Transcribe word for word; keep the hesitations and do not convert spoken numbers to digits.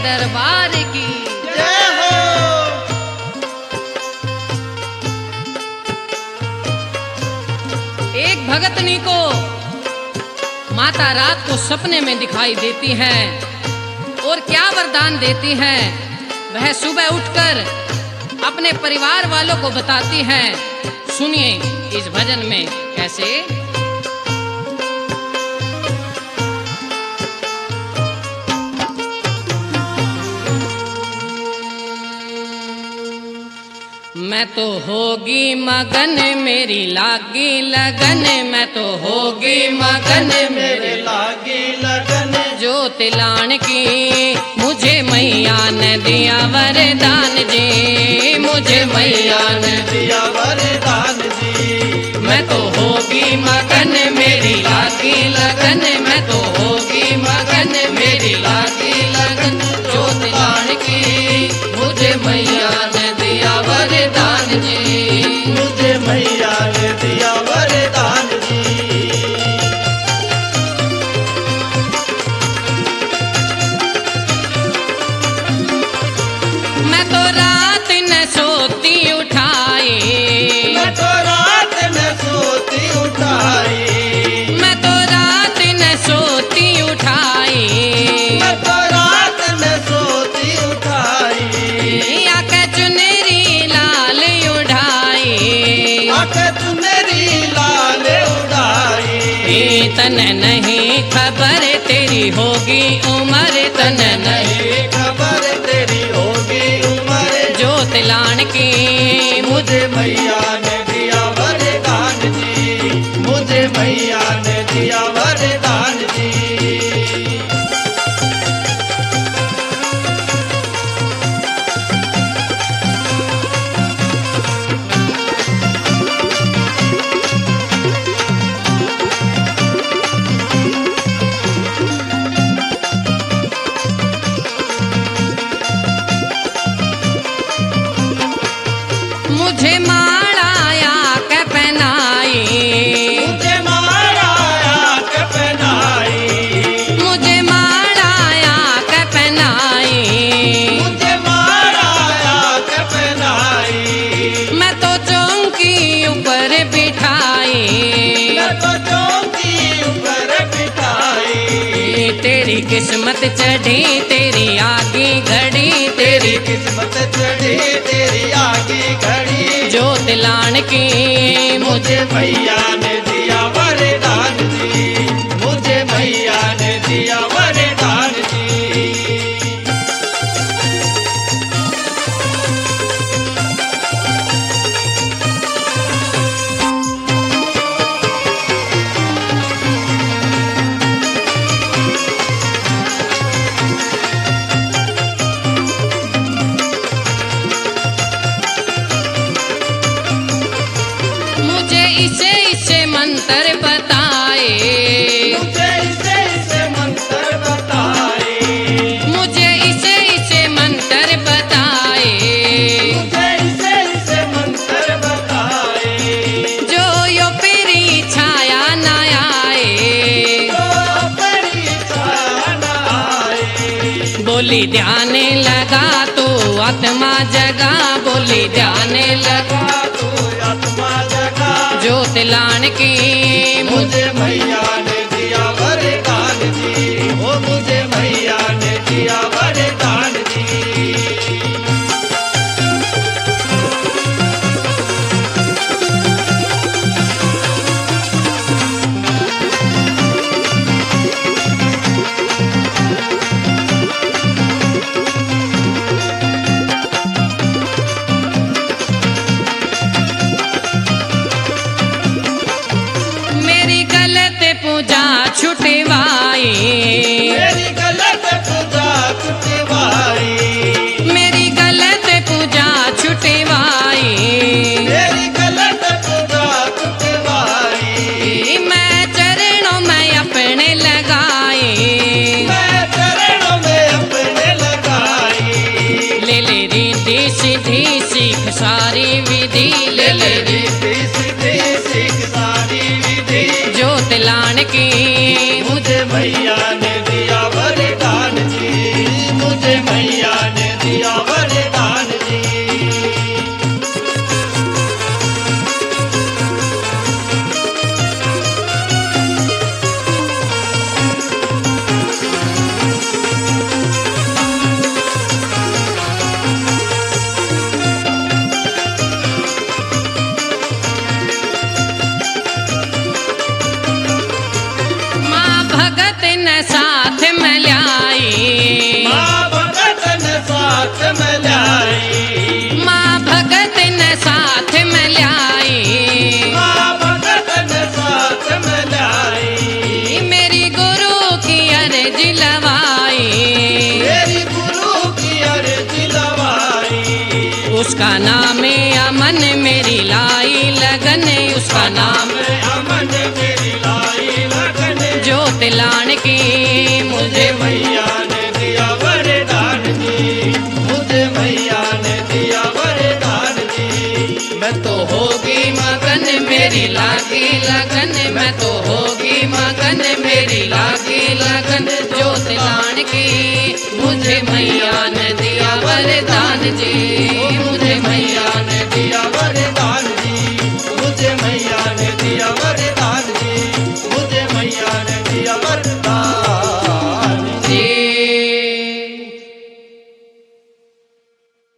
दरबार की जय हो। एक भगतनी को माता रात को सपने में दिखाई देती है और क्या वरदान देती है। वह सुबह उठकर अपने परिवार वालों को बताती है। सुनिए इस भजन में कैसे। मैं तो होगी मगन मेरी लागी लगन, मैं तो होगी मगन मेरे लागी लगन, जो तिलान की मुझे मैया ने दिया वरदान जी, मुझे मैया ने दिया वरदान जी। मैं तो होगी मगन मेरी लागी लगन, मैं तो होगी मगन मेरी लागी लगन, जो तिलान की मुझे मैया ने दिया वरदान जी, मुझे मैया ने दिया वरदान जी। मैं तो रात न सोती उठाई, मैं तो रात न सोती उठाई, मैं तो रात न सोती उठाई, मैं तो रात न सोती उठाई, आके चुनरी लाल उड़ाई, आके चुनरी लाल उड़ाई। तन नहीं खबर तेरी होगी उम्र, तन नहीं नहीं खबर तेरी होगी उम्र, जो तिलान की मुझे मैया ने दिया वरदान जी, मुझे मैया ने दिया वरदान जी। मुझे माड़ाया के पहनाई, मुझे माराया के पहनाई, मुझे माड़ाया के पहनाई, मुझे माराया के पहनाई। मैं तो चौकी ऊपर बिठाई, मैं तो चौकी ऊपर बिठाई, तेरी किस्मत चढ़ी तेरी आगे घड़ी, तेरी तेरी किस्मत चढ़ी तेरी आगे घड़ी, जो तिलान की मुझे मुझे मैया ने दिया वरदान जी, मुझे मैया ने दिया वरदान जी। मुझे इसे इसे मंत्र बताए, मुझे इसे इसे मंत्र बताए, मुझे इसे इसे मंत्र बताए, मुझे इसे इसे मंत्र बताए, जो यो पीरी छाया न आए, तो परीक्षा न आए। बोली ध्यान लगा तो आत्मा जगा, बोली ध्यान लगा तू आत्मा जगा, जो तिलान की मुझे मुझे मैया ने दिया वरदान जी, ओ मुझे मैया ने दिया वरदान जी। मेरी गलत पूजा छुटवाई, मेरी गलत पूजा छुटवाई, मेरी गलत पूजा छुटवाई, मेरी गलत पूजा छुटवाई। मैं चरणों में अपने लगाई, मैं चरणों में अपने लगाई, ले ले रिद्धि सिद्धि सीख सारी विधि, ले ले रिद्धि सिद्धि सीख सारी विधि, जो तिलान की मुझे मैया ने दिया वरदान जी, मुझे मैया उसका नाम अमन मेरी लाई लगन, उसका नाम अमन मेरी लाई लगन। ज्योत लान की मुझे मैया ने दिया वरदान जी, मुझे मैया ने दिया वरदान जी। मैं तो होगी मगन मेरी लागी लगन, मैं तो होगी मगन मेरी लागी लगन। ज्योत लान की मुझे मैया ने दिया वरदान जी, मुझे मैया ने दिया